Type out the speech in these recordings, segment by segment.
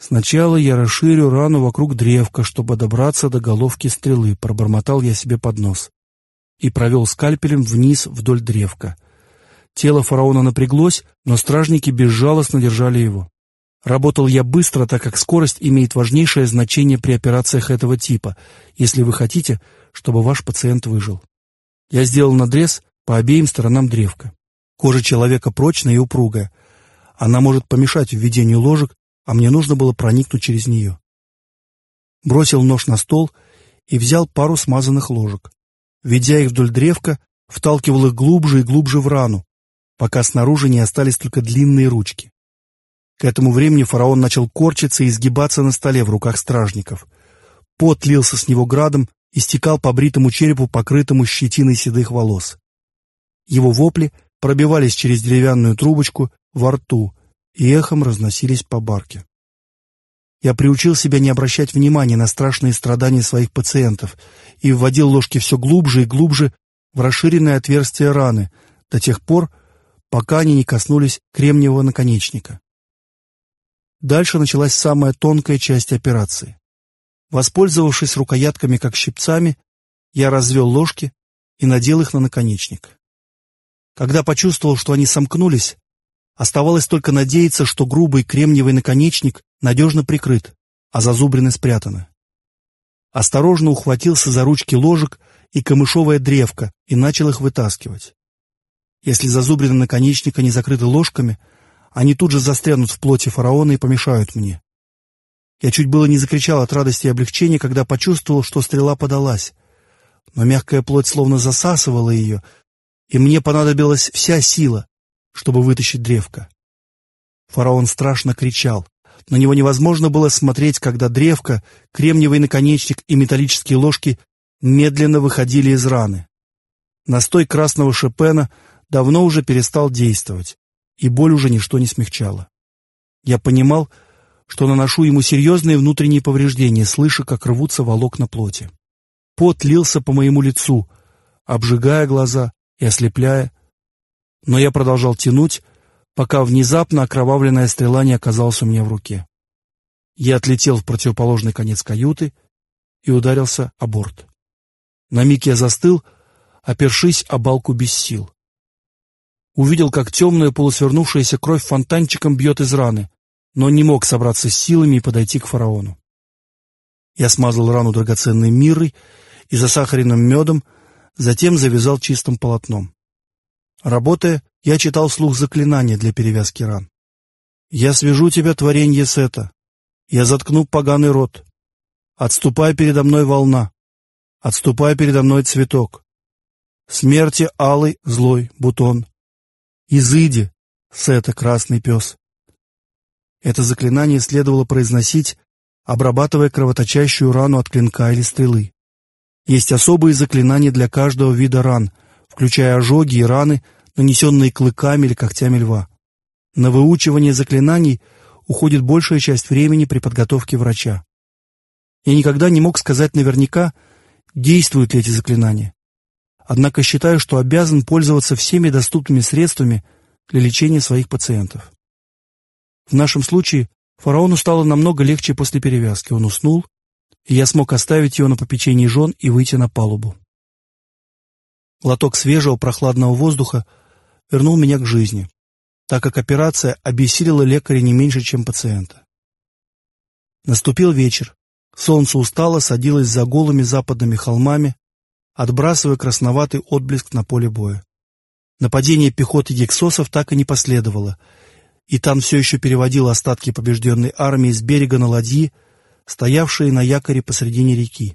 «Сначала я расширю рану вокруг древка, чтобы добраться до головки стрелы», — пробормотал я себе под нос и провел скальпелем вниз вдоль древка. Тело фараона напряглось, но стражники безжалостно держали его. Работал я быстро, так как скорость имеет важнейшее значение при операциях этого типа, если вы хотите, чтобы ваш пациент выжил. Я сделал надрез по обеим сторонам древка. Кожа человека прочная и упругая. Она может помешать введению ложек, а мне нужно было проникнуть через нее. Бросил нож на стол и взял пару смазанных ложек. Ведя их вдоль древка, вталкивал их глубже и глубже в рану, пока снаружи не остались только длинные ручки. К этому времени фараон начал корчиться и изгибаться на столе в руках стражников. Пот лился с него градом и стекал по бритому черепу, покрытому щетиной седых волос. Его вопли пробивались через деревянную трубочку во рту и эхом разносились по барке. Я приучил себя не обращать внимания на страшные страдания своих пациентов и вводил ложки все глубже и глубже в расширенное отверстие раны до тех пор, пока они не коснулись кремниевого наконечника. Дальше началась самая тонкая часть операции. Воспользовавшись рукоятками как щипцами, я развел ложки и надел их на наконечник. Когда почувствовал, что они сомкнулись, оставалось только надеяться, что грубый кремниевый наконечник надежно прикрыт, а зазубрины спрятаны. Осторожно ухватился за ручки ложек и камышовое древко и начал их вытаскивать. Если зазубрины наконечника не закрыты ложками, они тут же застрянут в плоти фараона и помешают мне. Я чуть было не закричал от радости и облегчения, когда почувствовал, что стрела подалась, но мягкая плоть словно засасывала ее, и мне понадобилась вся сила, чтобы вытащить древко. Фараон страшно кричал. На него невозможно было смотреть, когда древко, кремниевый наконечник и металлические ложки медленно выходили из раны. Настой красного шопена давно уже перестал действовать, и боль уже ничто не смягчала. Я понимал, что наношу ему серьезные внутренние повреждения, слыша, как рвутся волокна плоти. Пот лился по моему лицу, обжигая глаза и ослепляя, но я продолжал тянуть, пока внезапно окровавленная стрела не оказалась у меня в руке. Я отлетел в противоположный конец каюты и ударился о борт. На миг я застыл, опершись о балку без сил. Увидел, как темная полусвернувшаяся кровь фонтанчиком бьет из раны, но не мог собраться с силами и подойти к фараону. Я смазал рану драгоценной миррой и засахаренным медом, затем завязал чистым полотном. Работая, я читал вслух заклинания для перевязки ран. «Я свяжу тебя, творенье Сета. Я заткну поганый рот. Отступай передо мной, волна. Отступай передо мной, цветок. Смерти алый злой бутон. Изыди, Сета, красный пес». Это заклинание следовало произносить, обрабатывая кровоточащую рану от клинка или стрелы. Есть особые заклинания для каждого вида ран, включая ожоги и раны, нанесенные клыками или когтями льва. На выучивание заклинаний уходит большая часть времени при подготовке врача. Я никогда не мог сказать наверняка, действуют ли эти заклинания. Однако считаю, что обязан пользоваться всеми доступными средствами для лечения своих пациентов. В нашем случае фараону стало намного легче после перевязки. Он уснул, и я смог оставить его на попечении жен и выйти на палубу. Глоток свежего прохладного воздуха вернул меня к жизни, так как операция обессилила лекаря не меньше, чем пациента. Наступил вечер. Солнце устало садилось за голыми западными холмами, отбрасывая красноватый отблеск на поле боя. Нападение пехоты гиксосов так и не последовало, и Тан все еще переводил остатки побежденной армии с берега на ладьи, стоявшие на якоре посредине реки.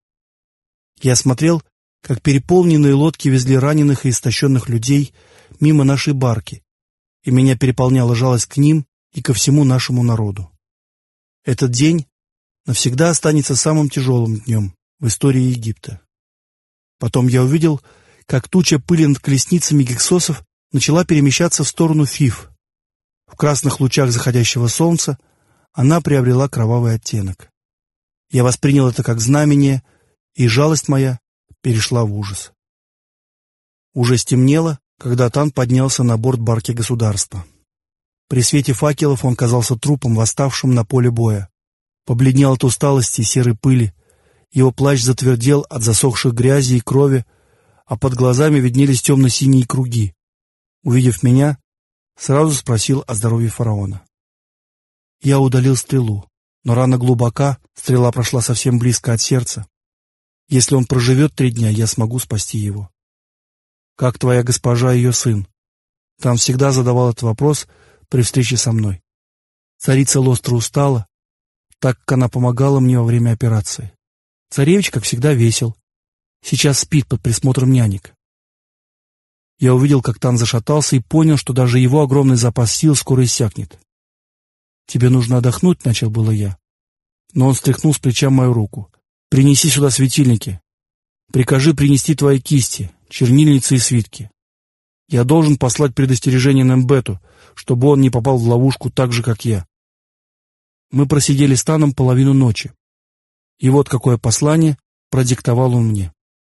Я смотрел, как переполненные лодки везли раненых и истощенных людей мимо нашей барки, и меня переполняла жалость к ним и ко всему нашему народу. Этот день навсегда останется самым тяжелым днем в истории Египта. Потом я увидел, как туча пыли над колесницами гиксосов начала перемещаться в сторону Фив. В красных лучах заходящего солнца она приобрела кровавый оттенок. Я воспринял это как знамение, и жалость моя перешла в ужас. Уже стемнело, когда Тан поднялся на борт барки государства. При свете факелов он казался трупом, восставшим на поле боя. Побледнел от усталости и серой пыли, его плащ затвердел от засохших грязи и крови, а под глазами виднелись темно-синие круги. Увидев меня, сразу спросил о здоровье фараона. Я удалил стрелу, но рана глубока, стрела прошла совсем близко от сердца. Если он проживет 3 дня, я смогу спасти его. Как твоя госпожа и ее сын? Там всегда задавал этот вопрос при встрече со мной. Царица Лостра устала, так как она помогала мне во время операции. Царевич, как всегда, весел. Сейчас спит под присмотром нянек. Я увидел, как Тан зашатался, и понял, что даже его огромный запас сил скоро иссякнет. «Тебе нужно отдохнуть», — начал было я. Но он стряхнул с плеча мою руку. «Принеси сюда светильники. Прикажи принести твои кисти, чернильницы и свитки. Я должен послать предостережение Нембету, чтобы он не попал в ловушку так же, как я». Мы просидели с Таном половину ночи. И вот какое послание продиктовал он мне.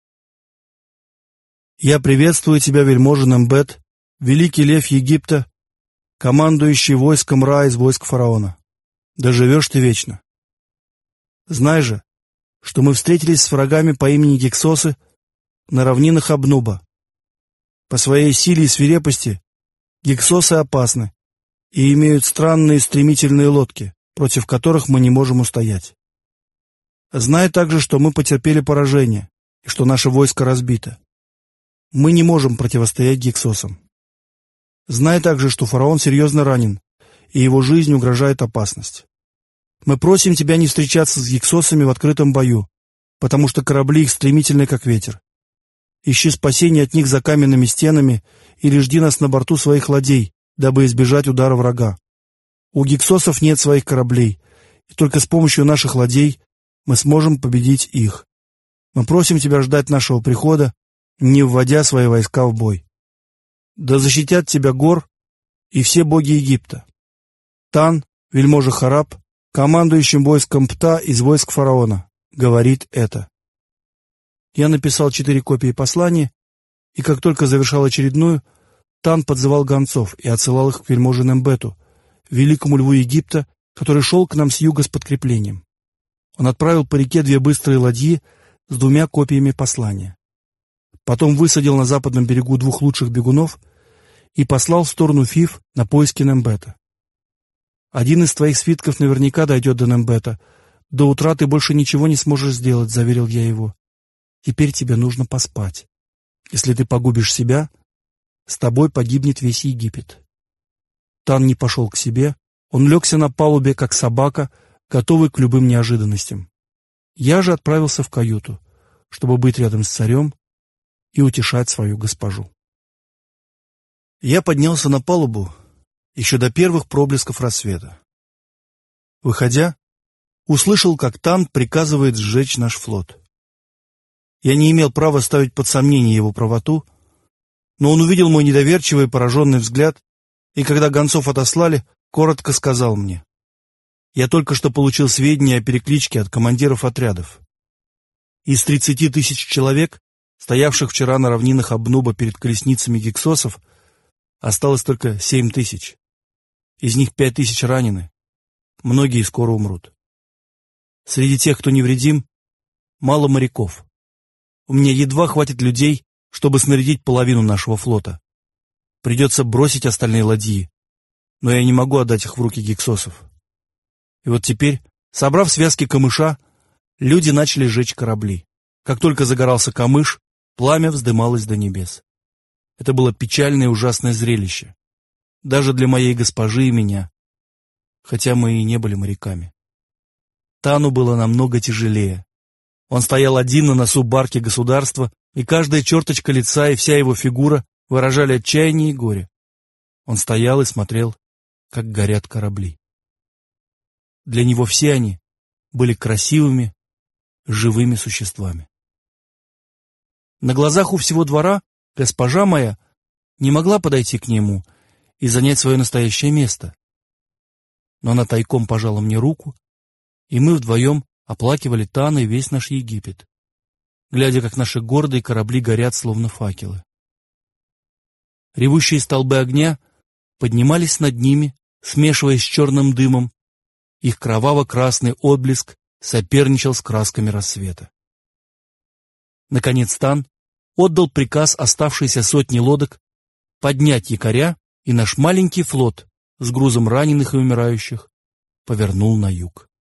«Я приветствую тебя, вельможа Нембет, великий лев Египта, командующий войском Ра из войск фараона. Да живешь ты вечно. Знай же, что мы встретились с врагами по имени Гиксосы на равнинах Абнуба. По своей силе и свирепости Гиксосы опасны и имеют странные стремительные лодки, против которых мы не можем устоять. Знай также, что мы потерпели поражение и что наше войско разбито. Мы не можем противостоять Гиксосам. Знай также, что фараон серьезно ранен, и его жизни угрожает опасность. Мы просим тебя не встречаться с Гиксосами в открытом бою, потому что корабли их стремительны, как ветер. Ищи спасения от них за каменными стенами или жди нас на борту своих ладей, дабы избежать удара врага. У Гиксосов нет своих кораблей, и только с помощью наших ладей мы сможем победить их. Мы просим тебя ждать нашего прихода, не вводя свои войска в бой. Да защитят тебя Гор и все боги Египта. Тан, вельможа Хараб, командующим войском Пта из войск фараона, говорит это». Я написал 4 копии послания, и как только завершал очередную, Тан подзывал гонцов и отсылал их к вельможе Нембету, великому льву Египта, который шел к нам с юга с подкреплением. Он отправил по реке 2 быстрые ладьи с 2 копиями послания. Потом высадил на западном берегу 2 лучших бегунов и послал в сторону Фив на поиски Нембета. «Один из твоих свитков наверняка дойдет до Нембета. До утра ты больше ничего не сможешь сделать», — заверил я его. «Теперь тебе нужно поспать. Если ты погубишь себя, с тобой погибнет весь Египет». Тан не пошел к себе, он легся на палубе, как собака, готовый к любым неожиданностям. Я же отправился в каюту, чтобы быть рядом с царем и утешать свою госпожу. Я поднялся на палубу еще до первых проблесков рассвета. Выходя, услышал, как Тан приказывает сжечь наш флот. Я не имел права ставить под сомнение его правоту, но он увидел мой недоверчивый и пораженный взгляд, и когда гонцов отослали, коротко сказал мне: «Я только что получил сведения о перекличке от командиров отрядов. Из 30 000 человек, стоявших вчера на равнинах Абнуба перед колесницами гиксосов, осталось только 7 000. Из них 5 000 ранены. Многие скоро умрут. Среди тех, кто невредим, мало моряков. У меня едва хватит людей, чтобы снарядить половину нашего флота. Придется бросить остальные ладьи, но я не могу отдать их в руки гиксосов». И вот теперь, собрав связки камыша, люди начали жечь корабли. Как только загорался камыш, пламя вздымалось до небес. Это было печальное и ужасное зрелище, даже для моей госпожи и меня, хотя мы и не были моряками. Тану было намного тяжелее. Он стоял один на носу барки государства, и каждая черточка лица и вся его фигура выражали отчаяние и горе. Он стоял и смотрел, как горят корабли. Для него все они были красивыми, живыми существами. На глазах у всего двора госпожа моя не могла подойти к нему и занять свое настоящее место. Но она тайком пожала мне руку, и мы вдвоем оплакивали Тана и весь наш Египет, глядя, как наши гордые корабли горят, словно факелы. Ревущие столбы огня поднимались над ними, смешиваясь с черным дымом. Их кроваво-красный отблеск соперничал с красками рассвета. Наконец Тан отдал приказ оставшейся сотне лодок поднять якоря, и наш маленький флот с грузом раненых и умирающих повернул на юг.